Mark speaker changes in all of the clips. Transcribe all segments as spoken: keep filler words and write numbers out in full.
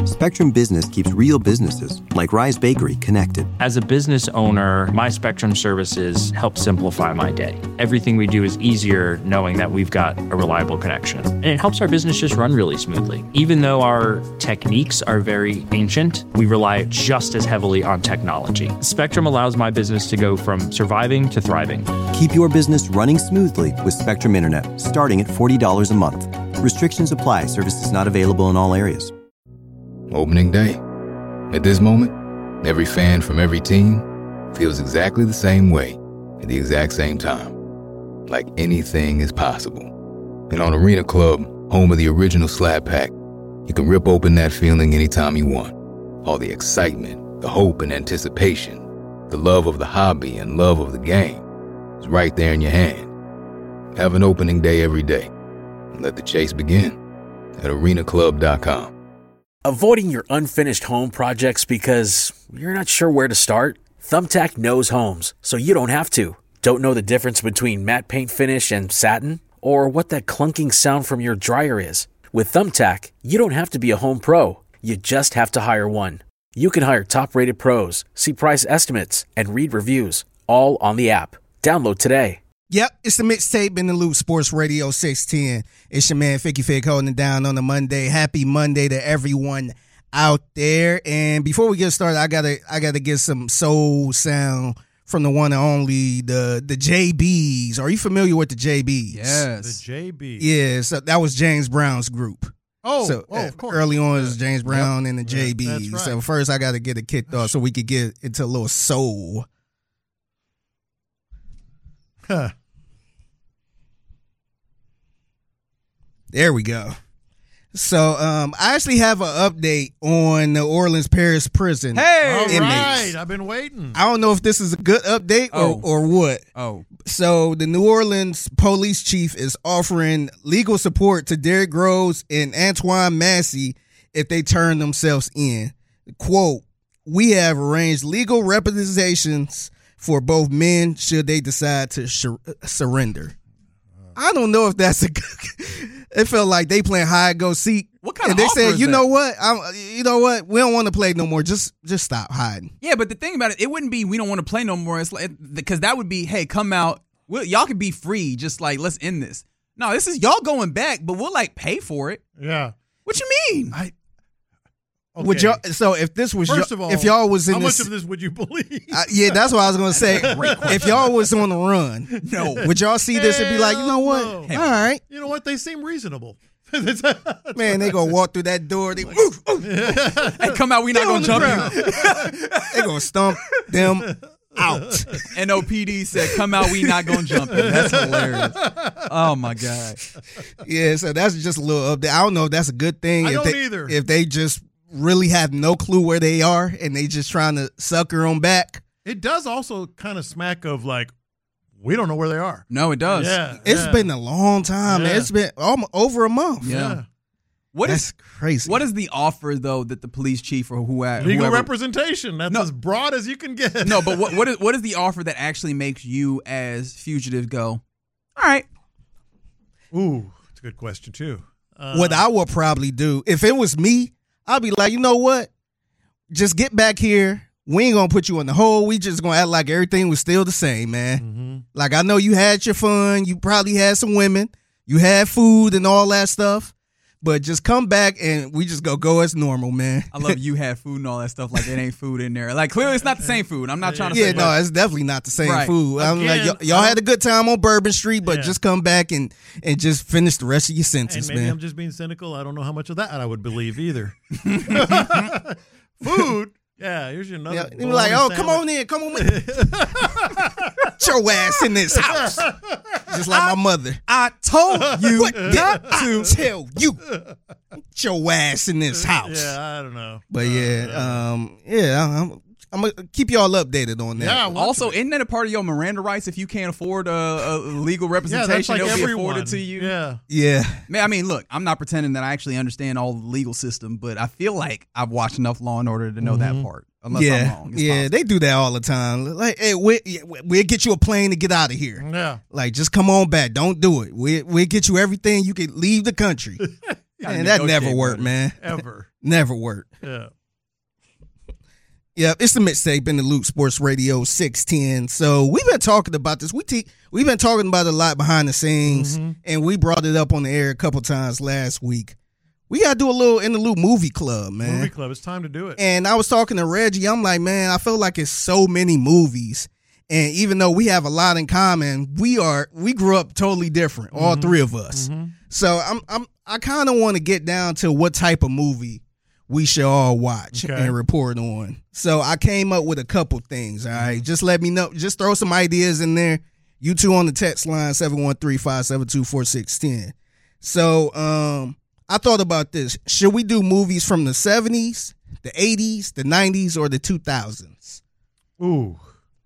Speaker 1: Spectrum Business keeps real businesses, like Rise Bakery, connected.
Speaker 2: As a business owner, my Spectrum services help simplify my day. Everything we do is easier knowing that we've got a reliable connection. And it helps our business just run really smoothly. Even though our techniques are very ancient, we rely just as heavily on technology. Spectrum allows my business to go from surviving to thriving.
Speaker 1: Keep your business running smoothly with Spectrum Internet, starting at forty dollars a month. Restrictions apply. Services not available in all areas.
Speaker 3: Opening day. At this moment, every fan from every team feels exactly the same way at the exact same time. Like anything is possible. And on Arena Club, home of the original Slap Pack, you can rip open that feeling anytime you want. All the excitement, the hope and anticipation, the love of the hobby and love of the game is right there in your hand. Have an opening day every day. And let the chase begin at arena club dot com.
Speaker 4: Avoiding your unfinished home projects because you're not sure where to start? Thumbtack knows homes, so you don't have to. Don't know the difference between matte paint finish and satin? Or what that clunking sound from your dryer is? With Thumbtack, you don't have to be a home pro. You just have to hire one. You can hire top-rated pros, see price estimates, and read reviews, all on the app. Download today.
Speaker 5: Yep, it's the mixtape in the Loop Sports Radio six ten. It's your man Ficky Fig holding it down on a Monday. Happy Monday to everyone out there. And before we get started, I gotta I gotta get some soul sound from the one and only the the J Bs. Are you familiar with the J Bs?
Speaker 6: Yes, the J Bs.
Speaker 5: Yeah, so that was James Brown's group.
Speaker 6: Oh,
Speaker 5: so
Speaker 6: oh of course.
Speaker 5: Early on, it was
Speaker 6: yeah.
Speaker 5: James Brown
Speaker 6: yep.
Speaker 5: and the J Bs.
Speaker 6: Yeah, that's right.
Speaker 5: So first, I got to get it kicked off so we could get into a little soul.
Speaker 6: Huh.
Speaker 5: There we go. So um, I actually have an update on the Orleans Parish Prison.
Speaker 6: Hey, all
Speaker 5: inmates.
Speaker 6: right. I've been waiting.
Speaker 5: I don't know if this is a good update or,
Speaker 7: Oh.
Speaker 5: or what.
Speaker 7: Oh.
Speaker 5: So the New Orleans police chief is offering legal support to Derrick Groves and Antoine Massey if they turn themselves in. Quote, we have arranged legal representations for both men should they decide to sur- surrender. I don't know if that's a good. It felt like they playing hide go seek.
Speaker 7: What kind
Speaker 5: and
Speaker 7: of
Speaker 5: they
Speaker 7: offer
Speaker 5: said,
Speaker 7: is
Speaker 5: you
Speaker 7: that?
Speaker 5: know what? I'm, you know what? We don't want to play no more. Just just stop hiding.
Speaker 7: Yeah, but the thing about it, it wouldn't be we don't want to play no more. It's like because that would be, hey, come out. We'll, y'all can be free. Just like let's end this. No, this is y'all going back, but we'll like pay for it.
Speaker 6: Yeah.
Speaker 7: What you mean?
Speaker 6: I. Okay.
Speaker 5: Would y'all? So if this was
Speaker 6: First
Speaker 5: y'all,
Speaker 6: of all,
Speaker 5: if y'all was in
Speaker 6: how
Speaker 5: this,
Speaker 6: much of this would you believe?
Speaker 5: uh, yeah, that's what I was gonna say. If y'all was on the run,
Speaker 7: No.
Speaker 5: would y'all see this and be like, you know what?
Speaker 6: Hell
Speaker 5: All
Speaker 6: no.
Speaker 5: right,
Speaker 6: You know what? They seem reasonable.
Speaker 5: man, they gonna walk through that door. They, oof, oof,
Speaker 7: Hey, come out. We not
Speaker 5: get
Speaker 7: gonna
Speaker 5: on the
Speaker 7: jump
Speaker 5: ground.
Speaker 7: you.
Speaker 5: They gonna stomp them out.
Speaker 7: N O P D said, "Come out. We not gonna jump you." That's hilarious. Oh my god.
Speaker 5: Yeah, so that's just a little update. I don't know if that's a good thing.
Speaker 6: I
Speaker 5: if
Speaker 6: don't
Speaker 5: they,
Speaker 6: either.
Speaker 5: If they just really have no clue where they are and they just trying to sucker them back.
Speaker 6: It does also kind of smack of like, we don't know where they are.
Speaker 7: No, it does.
Speaker 6: Yeah.
Speaker 5: It's
Speaker 6: yeah.
Speaker 5: been a long time, man.
Speaker 6: Yeah.
Speaker 5: It's been almost over a month.
Speaker 7: Yeah.
Speaker 6: Yeah.
Speaker 7: What
Speaker 5: That's
Speaker 7: is
Speaker 5: crazy.
Speaker 7: what is the offer though that the police chief or whoever
Speaker 6: Legal
Speaker 7: whoever,
Speaker 6: representation. That's
Speaker 7: No.
Speaker 6: as broad as you can get.
Speaker 7: No, but what what is what is the offer that actually makes you as fugitives go, all right?
Speaker 6: Ooh, that's a good question too. Uh,
Speaker 5: What I would probably do if it was me, I'd be like, you know what? Just get back here. We ain't gonna put you in the hole. We just gonna act like everything was still the same, man.
Speaker 6: Mm-hmm.
Speaker 5: Like I know you had your fun. You probably had some women. You had food and all that stuff. But just come back and we just go go as normal, man.
Speaker 7: I love you had food and all that stuff. Like it ain't food in there. Like clearly it's not the same food. I'm not trying to
Speaker 5: Yeah,
Speaker 7: say
Speaker 5: no, it's definitely not the same
Speaker 7: Right.
Speaker 5: food. I'm like,
Speaker 6: Again,
Speaker 5: y- y'all had a good time on Bourbon Street, but
Speaker 6: Yeah.
Speaker 5: just come back and and just finish the rest of your
Speaker 6: And
Speaker 5: sentence,
Speaker 6: maybe
Speaker 5: man.
Speaker 6: I'm just being cynical. I don't know how much of that I would believe either. Food. Yeah, here's your another.
Speaker 5: Yeah, they be like, oh,
Speaker 6: bologna
Speaker 5: come
Speaker 6: sandwich.
Speaker 5: on in, come on in. Get your ass in this house. Just like my mother.
Speaker 7: I told you
Speaker 5: What
Speaker 7: not
Speaker 5: did I
Speaker 7: to.
Speaker 5: tell you? Get your ass in this house.
Speaker 6: Yeah, I don't know.
Speaker 5: But yeah, um, yeah, I'm, I'm gonna keep y'all updated on that.
Speaker 6: Yeah, I want
Speaker 7: Also,
Speaker 6: to.
Speaker 7: isn't that a part of your Miranda rights? If you can't afford a, a legal
Speaker 6: yeah, that's
Speaker 7: representation,
Speaker 6: like
Speaker 7: it'll be
Speaker 6: everyone.
Speaker 7: afforded to you.
Speaker 6: Yeah.
Speaker 5: yeah.
Speaker 7: Man, I mean, look, I'm not pretending that I actually understand all the legal system, but I feel like I've watched enough Law and Order to know that part. Unless
Speaker 5: yeah,
Speaker 7: I'm wrong. It's
Speaker 5: yeah,
Speaker 7: possible.
Speaker 5: they do that all the time. Like, hey, we, we'll get you a plane to get out of here.
Speaker 6: Yeah.
Speaker 5: Like, just come on back. Don't do it. We we'll get you everything. You can leave the country.
Speaker 7: Gotta
Speaker 5: Man, that
Speaker 7: negotiate,
Speaker 5: never worked,
Speaker 7: brother.
Speaker 5: man.
Speaker 6: Ever.
Speaker 5: Never work.
Speaker 6: Yeah.
Speaker 5: Yeah, it's the mixtape in the Loop Sports Radio six ten. So we've been talking about this. We te- we've been talking about it a lot behind the scenes, mm-hmm. and we brought it up on the air a couple times last week. We got to do a little In the Loop movie club, man.
Speaker 6: Movie club. It's time to do it.
Speaker 5: And I was talking to Reggie. I'm like, man, I feel like it's so many movies. And even though we have a lot in common, we are we grew up totally different, all mm-hmm. three of us. Mm-hmm. So I'm I'm I kind of want to get down to what type of movie we should all watch okay. and report on. So I came up with a couple things, all right? Just let me know. Just throw some ideas in there. You two on the text line, seven one three, five seven two, four six one zero. So um, I thought about this. Should we do movies from the seventies, the eighties, the nineties, or the two thousands?
Speaker 6: Ooh.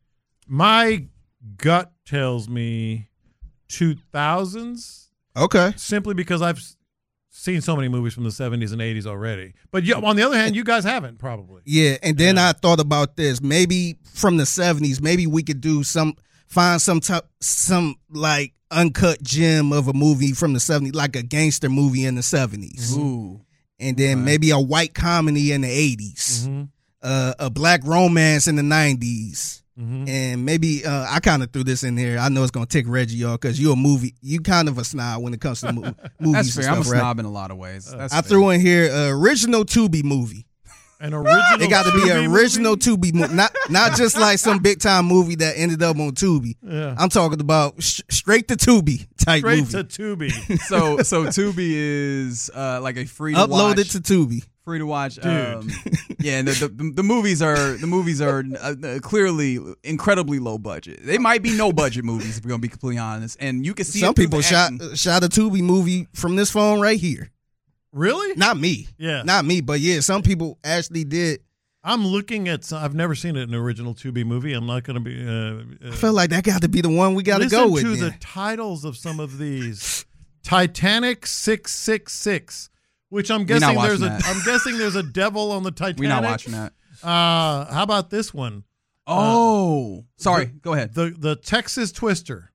Speaker 6: My gut tells me two thousands.
Speaker 5: Okay.
Speaker 6: Simply because I've seen so many movies from the seventies and eighties already. But you, on the other hand, you guys haven't probably.
Speaker 5: Yeah, and then
Speaker 6: yeah.
Speaker 5: I thought about this. Maybe from the seventies, maybe we could do some, find some type, some like uncut gem of a movie from the seventies, like a gangster movie in the seventies.
Speaker 7: Ooh.
Speaker 5: And then
Speaker 7: right.
Speaker 5: maybe a white comedy in the eighties,
Speaker 6: mm-hmm.
Speaker 5: uh, a black romance in the nineties.
Speaker 6: Mm-hmm.
Speaker 5: And maybe uh, I kind of threw this in there. I know it's gonna tick Reggie off because you're a movie. You kind of a snob when it comes to mo- movies.
Speaker 7: That's fair.
Speaker 5: And
Speaker 7: I'm
Speaker 5: stuff,
Speaker 7: a snob
Speaker 5: right?
Speaker 7: in a lot of ways. That's
Speaker 5: I
Speaker 7: fair.
Speaker 5: threw in here uh, original Tubi movie.
Speaker 6: An original.
Speaker 5: It got to be an original
Speaker 6: movie?
Speaker 5: Tubi movie, not not just like some big time movie that ended up on Tubi.
Speaker 6: Yeah.
Speaker 5: I'm talking about sh- straight to Tubi type
Speaker 6: Straight
Speaker 5: movie.
Speaker 6: to Tubi.
Speaker 7: so so Tubi is uh, like a free to
Speaker 5: Upload
Speaker 7: watch.
Speaker 5: it to Tubi.
Speaker 7: Free to watch,
Speaker 6: Dude.
Speaker 7: um, yeah. And the, the the movies are the movies are uh, clearly incredibly low budget. They might be no budget movies if we're gonna be completely honest. And you can see
Speaker 5: Some
Speaker 7: it through
Speaker 5: people
Speaker 7: the
Speaker 5: shot
Speaker 7: acting.
Speaker 5: shot a Tubi movie from this phone right here.
Speaker 6: Really?
Speaker 5: Not me.
Speaker 6: Yeah.
Speaker 5: Not me, but yeah, some people actually did.
Speaker 6: I'm looking at. Some, I've never seen an original Tubi movie. I'm not going to be. Uh, uh,
Speaker 5: I feel like that got to be the one we got to go with.
Speaker 6: Listen to
Speaker 5: then.
Speaker 6: the titles of some of these. Titanic six six six, which I'm
Speaker 7: We're not
Speaker 6: guessing there's a.
Speaker 7: watching that.
Speaker 6: I'm guessing there's a devil on the Titanic.
Speaker 7: We're not watching that.
Speaker 6: Uh, how about this one?
Speaker 7: Oh, sorry.
Speaker 6: the-
Speaker 7: Go ahead.
Speaker 6: The the Texas Twister.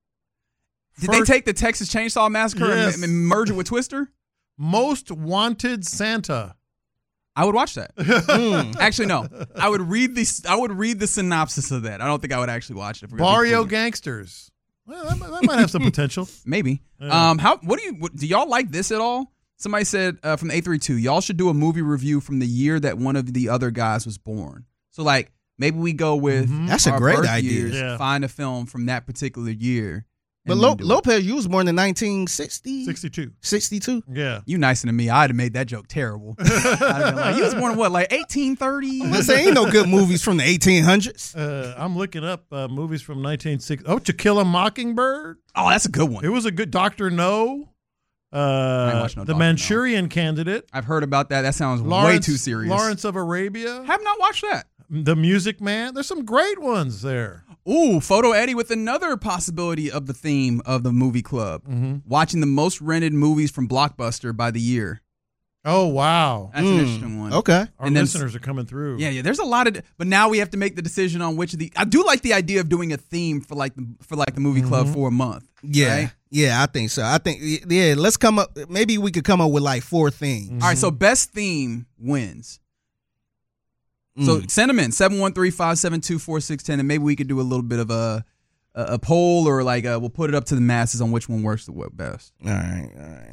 Speaker 7: Did
Speaker 6: First-
Speaker 7: they take the Texas Chainsaw Massacre
Speaker 6: Yes.
Speaker 7: and, and merge it with Twister?
Speaker 6: Most Wanted Santa?
Speaker 7: I would watch that.
Speaker 5: Mm.
Speaker 7: Actually, no. I would read the I would read the synopsis of that. I don't think I would actually watch it. If we're gonna be
Speaker 6: Barrio
Speaker 7: completely-
Speaker 6: Gangsters. Well, that, might- that might have some potential.
Speaker 7: Maybe.
Speaker 6: Yeah.
Speaker 7: Um, how? What do you? What, do y'all like this at all? Somebody said uh, from the eight three two, y'all should do a movie review from the year that one of the other guys was born. So like maybe we go with
Speaker 6: Mhm.
Speaker 5: That's a
Speaker 7: our
Speaker 5: great
Speaker 7: birth
Speaker 5: idea.
Speaker 7: years,
Speaker 6: Yeah.
Speaker 7: find a film from that particular year.
Speaker 5: But
Speaker 7: and
Speaker 5: Lo-
Speaker 7: then do it.
Speaker 5: Lopez, you was born in nineteen sixty,
Speaker 6: sixty-two.
Speaker 5: sixty-two.
Speaker 6: Yeah.
Speaker 7: You nicer than me. I'd have made that joke terrible. I'd have been like, you was born in what, like eighteen thirty?
Speaker 5: I'm gonna say ain't no good movies from the eighteen hundreds.
Speaker 6: Uh, I'm looking up uh, movies from nineteen sixty. Oh, To Kill a Mockingbird.
Speaker 7: Oh, that's a good one.
Speaker 6: It was a good Doctor No.
Speaker 7: I
Speaker 6: Uh,
Speaker 7: ain't watched no
Speaker 6: the
Speaker 7: Doctor No.
Speaker 6: Manchurian Candidate.
Speaker 7: I've heard about that. That sounds
Speaker 6: Lawrence,
Speaker 7: way too serious.
Speaker 6: Lawrence of Arabia.
Speaker 7: have not watched that.
Speaker 6: The Music Man. There's some great ones there.
Speaker 7: Ooh, Photo Eddie with another possibility of the theme of the movie club.
Speaker 6: Mm-hmm.
Speaker 7: Watching the most rented movies from Blockbuster by the year.
Speaker 6: Oh, wow.
Speaker 7: That's an
Speaker 5: Mm,
Speaker 7: interesting one.
Speaker 5: Okay.
Speaker 6: Our
Speaker 7: and then-
Speaker 6: listeners are coming through.
Speaker 7: Yeah, yeah. There's a lot of, but now we have to make the decision on which of the. I do like the idea of doing a theme for like the for like the movie club
Speaker 6: Mhm.
Speaker 7: for a month.
Speaker 5: Yeah.
Speaker 7: right?
Speaker 5: Yeah, I think so. I think yeah, let's come up maybe we could come up with like four things.
Speaker 7: All right, so best theme wins. So
Speaker 5: Mm.
Speaker 7: send them in seven one three, five seven two, four six one zero, and maybe we could do a little bit of a a, a poll or like a, we'll put it up to the masses on which one works the best.
Speaker 5: All right, all right.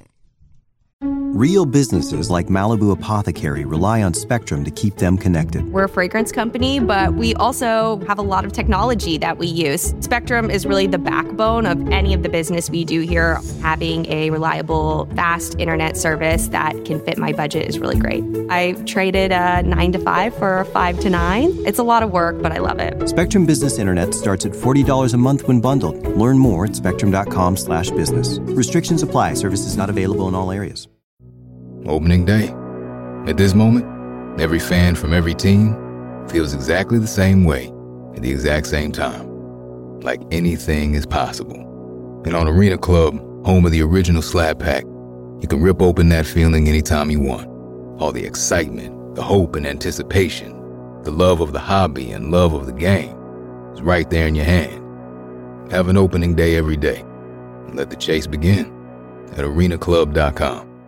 Speaker 1: Real businesses like Malibu Apothecary rely on Spectrum to keep them connected.
Speaker 8: We're a fragrance company, but we also have a lot of technology that we use. Spectrum is really the backbone of any of the business we do here. Having a reliable, fast internet service that can fit my budget is really great. I traded a nine to five for a five to nine. It's a lot of work, but I love it.
Speaker 1: Spectrum Business Internet starts at forty dollars a month when bundled. Learn more at spectrum.com slash business. Restrictions apply. Services not available in all areas.
Speaker 3: Opening day. At this moment, every fan from every team feels exactly the same way at the exact same time. Like anything is possible. And on Arena Club, home of the original Slab Pack, you can rip open that feeling anytime you want. All the excitement, the hope and anticipation, the love of the hobby and love of the game is right there in your hand. Have an opening day every day. And let the chase begin at arena club dot com.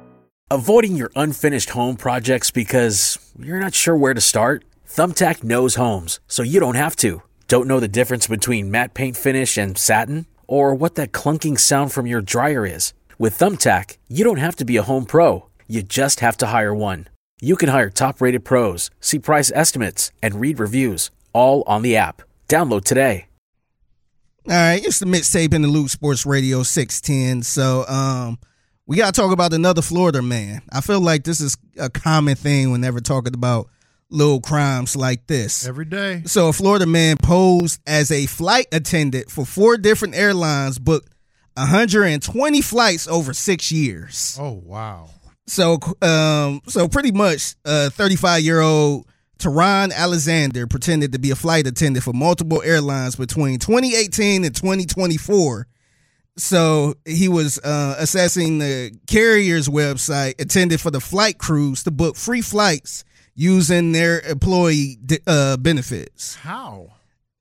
Speaker 4: Avoiding your unfinished home projects because you're not sure where to start? Thumbtack knows homes, so you don't have to. Don't know the difference between matte paint finish and satin? Or what that clunking sound from your dryer is? With Thumbtack, you don't have to be a home pro. You just have to hire one. You can hire top-rated pros, see price estimates, and read reviews, all on the app. Download today.
Speaker 5: All right, it's the mixtape in the Loop Sports Radio six ten. So, um, we got to talk about another Florida man. I feel like this is a common thing whenever talking about little crimes like this.
Speaker 6: Every day.
Speaker 5: So a Florida man posed as a flight attendant for four different airlines, booked one hundred twenty flights over six years.
Speaker 6: Oh, wow.
Speaker 5: So, um, so pretty much uh thirty-five-year-old Teron Alexander pretended to be a flight attendant for multiple airlines between twenty eighteen and twenty twenty-four. So he was uh, assessing the carrier's website, attended for the flight crews to book free flights using their employee uh, benefits.
Speaker 6: How?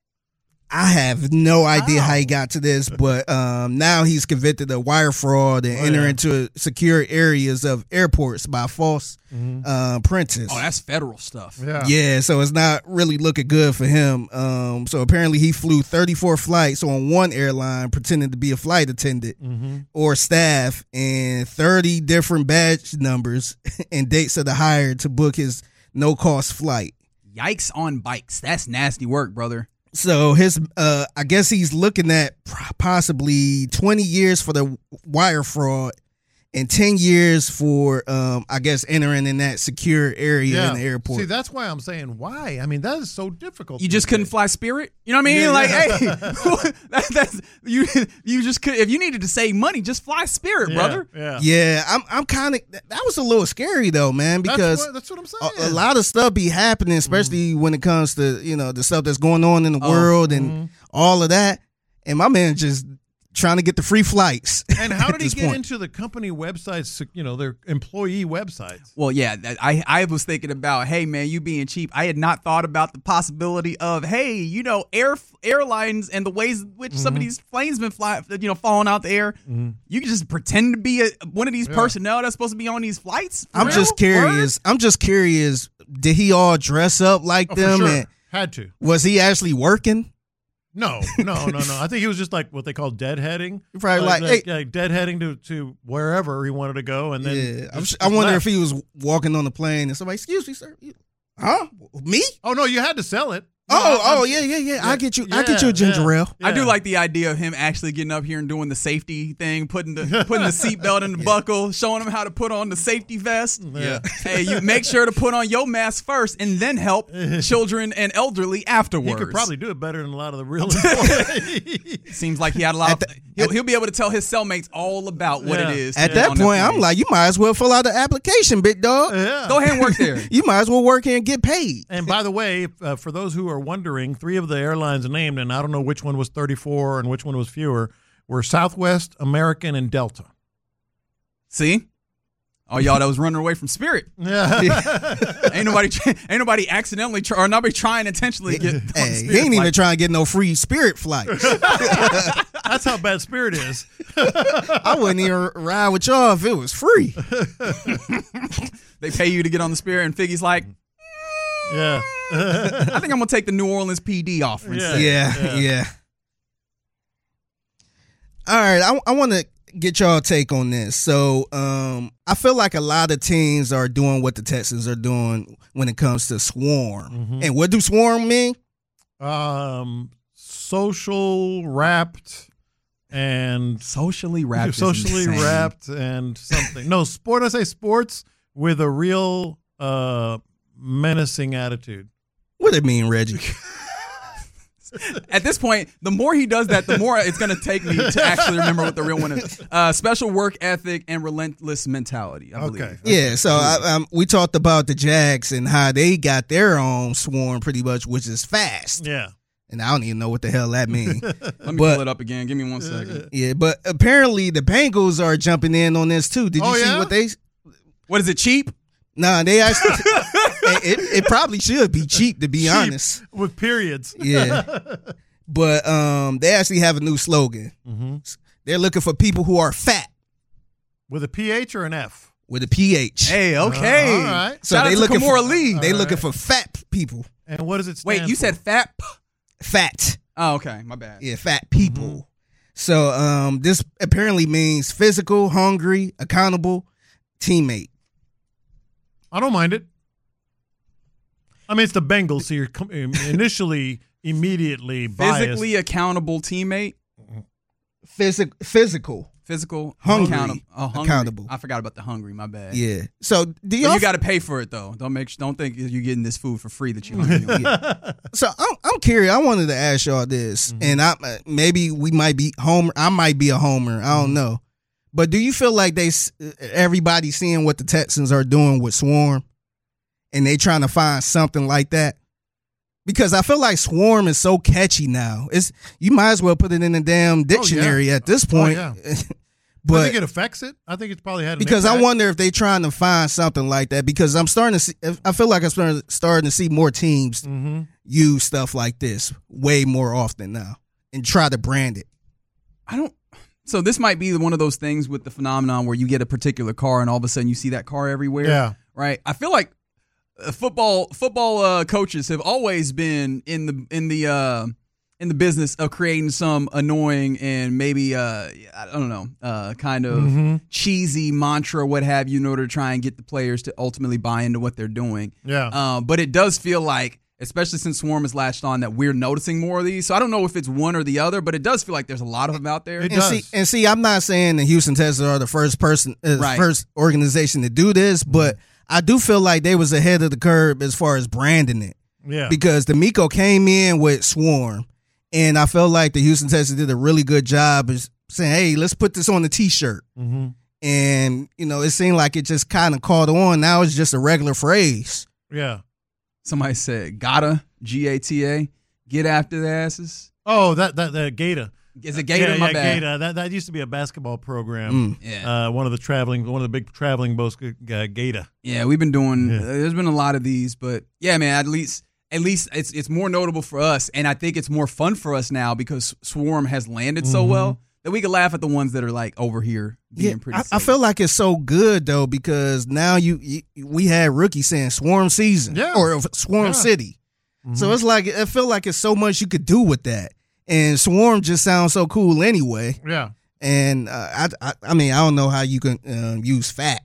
Speaker 5: I have no idea
Speaker 6: How?
Speaker 5: how he got to this, but um, now he's convicted of wire fraud and
Speaker 6: Oh,
Speaker 5: enter
Speaker 6: yeah.
Speaker 5: into secure areas of airports by false
Speaker 6: Mhm.
Speaker 5: uh, apprentice.
Speaker 7: Oh, that's federal stuff.
Speaker 6: Yeah.
Speaker 5: Yeah, so it's not really looking good for him. Um, so apparently he flew thirty-four flights on one airline, pretending to be a flight attendant
Speaker 6: Mm-hmm.
Speaker 5: or staff, and thirty different badge numbers and dates of the hire to book his no-cost flight.
Speaker 7: Yikes on bikes. That's nasty work, brother.
Speaker 5: So his, uh, I guess he's looking at possibly twenty years for the wire fraud and ten years for, um, I guess, entering in that secure area
Speaker 6: Yeah.
Speaker 5: in the airport.
Speaker 6: See, that's why I'm saying why. I mean, that is so difficult.
Speaker 7: You
Speaker 6: these
Speaker 7: just couldn't
Speaker 6: days.
Speaker 7: fly Spirit? You know what I mean?
Speaker 6: Yeah,
Speaker 7: like,
Speaker 6: yeah.
Speaker 7: hey, that, that's you. You just could. If you needed to save money, just fly Spirit,
Speaker 6: Yeah,
Speaker 7: brother.
Speaker 6: Yeah.
Speaker 5: Yeah, I'm I'm kind of that was a little scary though, man, because
Speaker 6: that's what, that's what I'm
Speaker 5: a,
Speaker 6: saying.
Speaker 5: a lot of stuff be happening, especially when it comes to, you know, the stuff that's going on in the
Speaker 7: Oh,
Speaker 5: world and
Speaker 6: mhm.
Speaker 5: all of that. And my man just trying to get the free flights.
Speaker 6: And how
Speaker 5: at
Speaker 6: did he
Speaker 5: this
Speaker 6: get
Speaker 5: point.
Speaker 6: into the company websites? You know, their employee websites.
Speaker 7: Well, yeah, that- I I was thinking about, hey man, you being cheap. I had not thought about the possibility of, hey, you know, air airlines and the ways in which some of these planes been flying, you know, falling out the air. You can just pretend to be a, one of these
Speaker 6: Yeah.
Speaker 7: personnel that's supposed to be on these flights. For
Speaker 5: I'm
Speaker 7: real?
Speaker 5: just curious. I'm just curious. Did he all dress up like
Speaker 6: Oh, for
Speaker 5: them?
Speaker 6: sure.
Speaker 5: And
Speaker 6: Had to.
Speaker 5: was he actually working?
Speaker 6: No, no, no, no. I think he was just like what they call deadheading.
Speaker 5: Probably like,
Speaker 6: like,
Speaker 5: hey-
Speaker 6: like deadheading to, to wherever he wanted to go, and then
Speaker 5: Yeah. I'm,
Speaker 6: just-
Speaker 5: s- I wonder
Speaker 6: left.
Speaker 5: if he was walking on the plane and somebody, excuse me, sir. You- Huh? Me?
Speaker 6: Oh no, you had to sell it.
Speaker 5: Oh,
Speaker 6: No, I'm-
Speaker 5: oh, yeah, yeah, yeah. I get you. I get you a
Speaker 6: Yeah,
Speaker 5: ginger
Speaker 6: yeah.
Speaker 5: ale.
Speaker 7: I do
Speaker 6: Yeah.
Speaker 7: like the idea of him actually getting up here and doing the safety thing, putting the putting the seatbelt in the buckle, showing him how to put on the safety vest.
Speaker 6: Yeah.
Speaker 7: Hey, you make sure to put on your mask first, and then help children and elderly
Speaker 6: He
Speaker 7: afterwards.
Speaker 6: could probably do it better than a lot of the real employees.
Speaker 7: Seems like he had a lot.
Speaker 5: At
Speaker 7: Of,
Speaker 5: the-
Speaker 7: he'll, he'll be able to tell his cellmates all about what
Speaker 6: Yeah.
Speaker 7: it is.
Speaker 5: At
Speaker 7: to
Speaker 5: that
Speaker 7: on
Speaker 5: point,
Speaker 7: plane.
Speaker 5: I'm like, you might as well fill out the application, big dog.
Speaker 6: Yeah.
Speaker 7: go ahead and work there.
Speaker 5: You might as well work here and get paid.
Speaker 6: And by the way, uh, for those who are wondering, three of the airlines named, and I don't know which one was thirty-four and which one was fewer, were Southwest, American, and Delta.
Speaker 7: See, oh y'all that was running away from Spirit.
Speaker 6: Yeah.
Speaker 7: ain't nobody, ain't nobody accidentally try, or nobody trying to intentionally get. on the
Speaker 5: Hey,
Speaker 7: Spirit
Speaker 5: he ain't even
Speaker 7: flight.
Speaker 5: trying to get no free Spirit flights.
Speaker 6: That's how bad Spirit is.
Speaker 5: I wouldn't even ride with y'all if it was free.
Speaker 7: They pay you to get on the Spirit, and Figgy's like,
Speaker 6: Yeah.
Speaker 7: I think I'm gonna take the New Orleans P D offer. instead.
Speaker 5: Yeah,
Speaker 6: Yeah.
Speaker 5: yeah. All right, I, I want to get y'all take on this. So, um, I feel like a lot of teams are doing what the Texans are doing when it comes to swarm.
Speaker 6: Mhm.
Speaker 5: And what do swarm mean?
Speaker 6: Um, social wrapped and
Speaker 7: Socially wrapped. is
Speaker 6: socially
Speaker 7: insane.
Speaker 6: wrapped and something. No, sport. I say sports with a real uh menacing attitude.
Speaker 5: What it mean, Reggie?
Speaker 7: At this point, the more he does that, the more it's going to take me to actually remember what the real one is. Uh, special work ethic and relentless mentality, I believe.
Speaker 6: Okay.
Speaker 5: Yeah, so I, um, we talked about the Jags and how they got their own swarm pretty much, which is fast.
Speaker 6: Yeah.
Speaker 5: And I don't even know what the hell that means.
Speaker 7: Let me
Speaker 5: But-
Speaker 7: pull it up again. Give me one second.
Speaker 5: Yeah, but apparently the Bengals are jumping in on this too. Did you
Speaker 6: Oh,
Speaker 5: see
Speaker 6: yeah?
Speaker 5: what they?
Speaker 7: What is it, cheap?
Speaker 5: Nah, they actually. it, it probably should be cheap, to be
Speaker 6: Cheap
Speaker 5: honest.
Speaker 6: with periods.
Speaker 5: Yeah, but um, they actually have a new slogan.
Speaker 6: Mhm.
Speaker 5: They're looking for people who are fat
Speaker 6: With a P H or an F?
Speaker 5: with a P H.
Speaker 7: Hey, okay.
Speaker 6: Uh, all right.
Speaker 5: So
Speaker 7: Shout
Speaker 5: they
Speaker 7: out to
Speaker 5: looking
Speaker 7: Kimora
Speaker 5: for
Speaker 7: Lee.
Speaker 5: they
Speaker 6: All
Speaker 5: looking
Speaker 6: right.
Speaker 5: for fat people.
Speaker 6: And what does it stand
Speaker 7: Wait, you
Speaker 6: for?
Speaker 7: said fat?
Speaker 5: Fat.
Speaker 7: Oh, okay. My bad.
Speaker 5: Yeah, fat people.
Speaker 6: Mm-hmm.
Speaker 5: So um, this apparently means physical, hungry, accountable, teammate.
Speaker 6: I don't mind it. I mean, it's the Bengals, so you're com- initially immediately biased.
Speaker 7: Physically accountable teammate.
Speaker 5: Physic- physical.
Speaker 7: Physical,
Speaker 5: Hungry.
Speaker 7: accountable. Oh, hungry.
Speaker 5: Accountable.
Speaker 7: I forgot about the hungry. My bad.
Speaker 5: Yeah. So do
Speaker 7: But
Speaker 5: y'all
Speaker 7: you got to pay for it though. Don't make. Don't think you're getting this food for free that you. hungry.
Speaker 5: So I'm, I'm curious. I wanted to ask y'all this,
Speaker 6: Mm-hmm.
Speaker 5: and I uh, maybe we might be homer. I might be a homer. I
Speaker 6: Mm-hmm.
Speaker 5: don't know. But do you feel like they s- everybody seeing what the Texans are doing with Swarm, and they trying to find something like that? Because I feel like Swarm is so catchy now. It's you might as well put it in the damn dictionary at this point.
Speaker 6: Oh, yeah.
Speaker 5: But
Speaker 6: I think it affects it. I think it's probably had an
Speaker 5: because I
Speaker 6: impact.
Speaker 5: wonder if they trying to find something like that. Because I'm starting to see, I feel like I'm starting, starting to see more teams
Speaker 6: Mm-hmm.
Speaker 5: use stuff like this way more often now and try to brand it.
Speaker 7: I don't. So this might be one of those things with the phenomenon where you get a particular car and all of a sudden you see that car everywhere.
Speaker 6: Yeah.
Speaker 7: Right. I feel like uh, football football uh, coaches have always been in the in the uh, in the business of creating some annoying and maybe uh, I don't know uh, kind of
Speaker 6: Mm-hmm.
Speaker 7: cheesy mantra, what have you, in order to try and get the players to ultimately buy into what they're doing.
Speaker 6: Yeah.
Speaker 7: Uh, but it does feel like, especially since Swarm has latched on, that we're noticing more of these. So I don't know if it's one or the other, but it does feel like there's a lot of them out there.
Speaker 6: It
Speaker 5: And
Speaker 6: does.
Speaker 5: see, and see, I'm not saying the Houston Texans are the first person, uh,
Speaker 7: Right.
Speaker 5: first organization to do this, but I do feel like they was ahead of the curve as far as branding it.
Speaker 6: Yeah.
Speaker 5: Because D'Amico came in with Swarm, and I felt like the Houston Texans did a really good job of saying, "Hey, let's put this on the T-shirt."
Speaker 6: Mm-hmm.
Speaker 5: And you know, it seemed like it just kind of caught on. Now it's just a regular phrase.
Speaker 6: Yeah.
Speaker 7: Somebody said, "Gotta G A T A, get after the asses."
Speaker 6: Oh, that that that Gator.
Speaker 7: Is it Gator?
Speaker 6: Yeah,
Speaker 7: My
Speaker 6: yeah,
Speaker 7: bad.
Speaker 6: Gator. That that used to be a basketball program.
Speaker 5: Mm.
Speaker 7: Yeah.
Speaker 6: Uh, one of the traveling, one of the big traveling boats, uh, Gator.
Speaker 7: Yeah, we've been doing.
Speaker 6: Yeah.
Speaker 7: Uh, there's been a lot of these, but yeah, man. At least, at least it's it's more notable for us, and I think it's more fun for us now because Swarm has landed so
Speaker 6: Mhm.
Speaker 7: well that we can laugh at the ones that are like over here being
Speaker 5: Yeah,
Speaker 7: pretty.
Speaker 5: I, I
Speaker 7: silly.
Speaker 5: feel like it's so good though because now you, you we had rookies saying Swarm season
Speaker 6: Yeah.
Speaker 5: or Swarm
Speaker 6: Yeah.
Speaker 5: City,
Speaker 6: Mm-hmm.
Speaker 5: so it's like I feel like it's so much you could do with that, and Swarm just sounds so cool anyway.
Speaker 6: Yeah.
Speaker 5: And uh, I, I I mean I don't know how you can um, use fat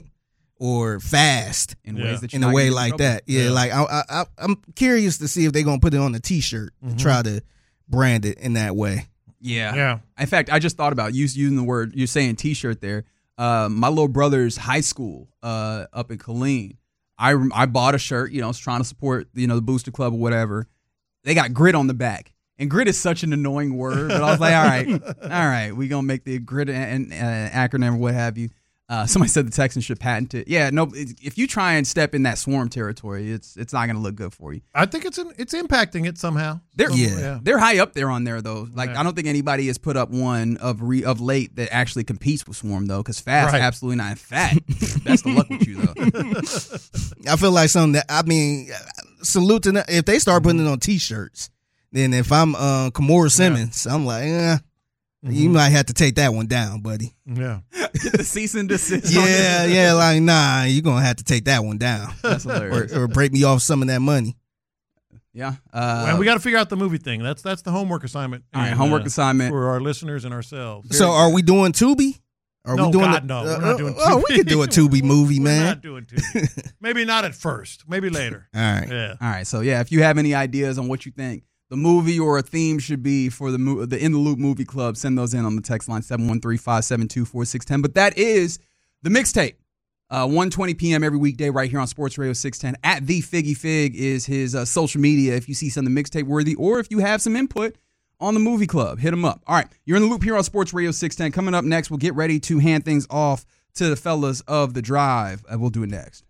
Speaker 5: or fast
Speaker 7: in
Speaker 6: Yeah.
Speaker 7: ways that you're
Speaker 5: in a
Speaker 7: not
Speaker 5: way
Speaker 7: getting in
Speaker 5: like
Speaker 7: trouble.
Speaker 5: that. Yeah,
Speaker 6: Yeah.
Speaker 5: like I, I I I'm curious to see if they're gonna put it on the T-shirt
Speaker 6: Mhm.
Speaker 5: to try to brand it in that way.
Speaker 7: Yeah.
Speaker 6: Yeah.
Speaker 7: In fact, I just thought about you using the word, you're saying T-shirt there. Uh, my little brother's high school uh, up in Killeen, I I bought a shirt. You know, I was trying to support you know the Booster Club or whatever. They got grit on the back, and grit is such an annoying word. But I was like, all right, all right, we gonna make the grit an, an acronym or what have you. Uh, somebody said the Texans should patent it. Yeah, no, it's- if you try and step in that Swarm territory, it's it's not gonna look good for you.
Speaker 6: I think it's in, it's impacting it somehow.
Speaker 7: They're
Speaker 6: Some-
Speaker 5: Yeah.
Speaker 7: they're high up there on there though. Like
Speaker 6: Yeah.
Speaker 7: I don't think anybody has put up one of re, of late that actually competes with Swarm though, because Fast
Speaker 6: Right.
Speaker 7: absolutely not. Fat, best of luck with you though.
Speaker 5: I feel like something that I mean, salute to them. If they start putting it on T-shirts, then if I'm uh, Kimora Simmons, I'm like, eh, you might have to take that one down, buddy.
Speaker 6: Yeah.
Speaker 7: Get the cease and desist. on
Speaker 5: Yeah,
Speaker 7: it.
Speaker 5: yeah, like nah, you're gonna have to take that one down,
Speaker 7: That's
Speaker 5: or,
Speaker 7: hilarious.
Speaker 5: or break me off some of that money.
Speaker 7: Yeah. Uh,
Speaker 6: and we got to figure out the movie thing. That's that's the homework assignment.
Speaker 7: all right,
Speaker 6: and,
Speaker 7: homework
Speaker 6: uh,
Speaker 7: assignment.
Speaker 6: for our listeners and ourselves.
Speaker 5: So, are we doing Tubi? Are
Speaker 6: No,
Speaker 5: we doing
Speaker 6: God,
Speaker 5: the-
Speaker 6: no.
Speaker 5: uh,
Speaker 6: We're not doing
Speaker 5: Oh, we
Speaker 6: Tubi.
Speaker 5: could do a Tubi movie,
Speaker 6: We're
Speaker 5: man.
Speaker 6: not doing Tubi. Maybe not at first. Maybe later.
Speaker 5: All right.
Speaker 6: Yeah.
Speaker 7: All right. So yeah, if you have any ideas on what you think the movie or a theme should be for the mo- the In the Loop Movie Club, send those in on the text line seven one three, five seven two, four six one zero. But that is the mixtape. Uh, one twenty p.m. every weekday right here on Sports Radio six ten. At the Figgy Fig is his uh, social media if you see something mixtape worthy or if you have some input on the movie club. Hit him up. All right, you're in the loop here on Sports Radio six ten. Coming up next, we'll get ready to hand things off to the fellas of The Drive. Uh, we'll do it next.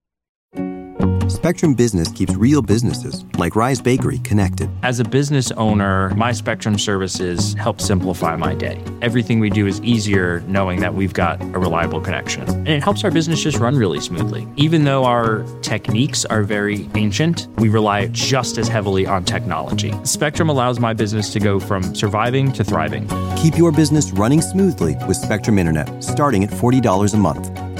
Speaker 1: Spectrum Business keeps real businesses, like Rise Bakery, connected.
Speaker 2: As a business owner, my Spectrum services help simplify my day. Everything we do is easier knowing that we've got a reliable connection. And it helps our business just run really smoothly. Even though our techniques are very ancient, we rely just as heavily on technology. Spectrum allows my business to go from surviving to thriving.
Speaker 1: Keep your business running smoothly with Spectrum Internet, starting at forty dollars a month.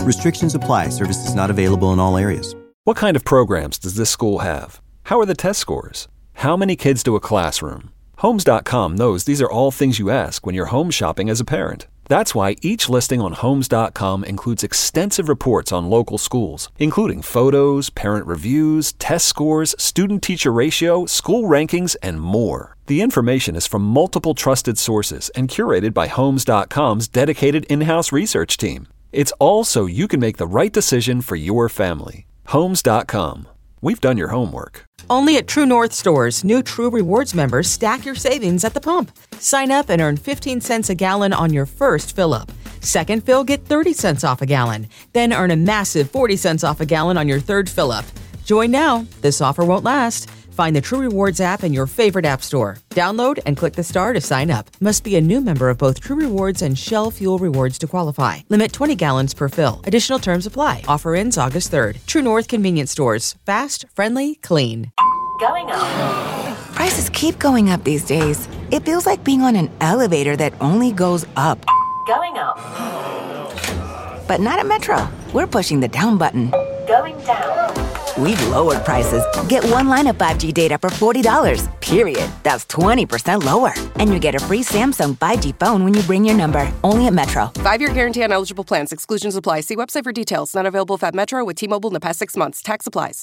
Speaker 1: Restrictions apply. Services not available in all areas.
Speaker 9: What kind of programs does this school have? How are the test scores? How many kids do a classroom? Homes dot com knows these are all things you ask when you're home shopping as a parent. That's why each listing on Homes dot com includes extensive reports on local schools, including photos, parent reviews, test scores, student-teacher ratio, school rankings, and more. The information is from multiple trusted sources and curated by Homes dot com's dedicated in-house research team. It's all so you can make the right decision for your family. Homes dot com. We've done your homework.
Speaker 10: Only at True North stores, new True Rewards members stack your savings at the pump. Sign up and earn fifteen cents a gallon on your first fill-up. Second fill, get thirty cents off a gallon. Then earn a massive forty cents off a gallon on your third fill-up. Join now. This offer won't last. Find the True Rewards app in your favorite app store. Download and click the star to sign up. Must be a new member of both True Rewards and Shell Fuel Rewards to qualify. Limit twenty gallons per fill. Additional terms apply. Offer ends August third. True North Convenience Stores. Fast, friendly, clean.
Speaker 11: Going up. Prices keep going up these days. It feels like being on an elevator that only goes up. Going up. But not at Metro. We're pushing the down button. Going down. We've lowered prices. Get one line of five G data for forty dollars, period. That's twenty percent lower. And you get a free Samsung five G phone when you bring your number. Only at Metro.
Speaker 12: Five-year guarantee on eligible plans. Exclusions apply. See website for details. Not available if at Metro with T-Mobile in the past six months. Tax applies.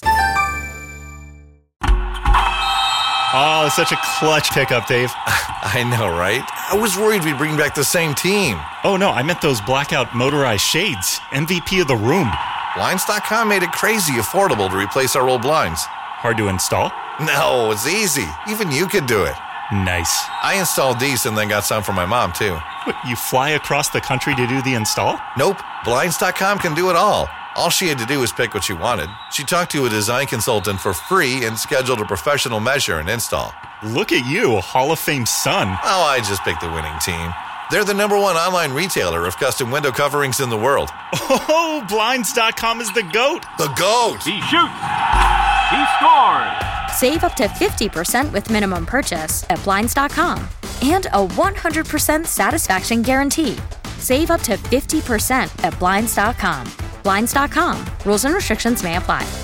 Speaker 13: Oh, such a clutch pickup, Dave.
Speaker 14: I know, right? I was worried we'd bring back the same team.
Speaker 13: Oh, no, I meant those blackout motorized shades. M V P of the room.
Speaker 14: Blinds dot com made it crazy affordable to replace our old blinds.
Speaker 13: Hard to install?
Speaker 14: No, it's easy. Even you could do it.
Speaker 13: Nice.
Speaker 14: I installed these and then got some for my mom, too.
Speaker 13: What, you fly across the country to do the install?
Speaker 14: Nope. Blinds dot com can do it all. All she had to do was pick what she wanted. She talked to a design consultant for free and scheduled a professional measure and install.
Speaker 13: Look at you, a Hall of Fame son.
Speaker 14: Oh, I just picked the winning team. They're the number one online retailer of custom window coverings in the world.
Speaker 13: Oh, Blinds dot com is the GOAT.
Speaker 14: The GOAT.
Speaker 15: He shoots. He scores.
Speaker 16: Save up to fifty percent with minimum purchase at Blinds dot com. And a one hundred percent satisfaction guarantee. Save up to fifty percent at Blinds dot com. Blinds dot com. Rules and restrictions may apply.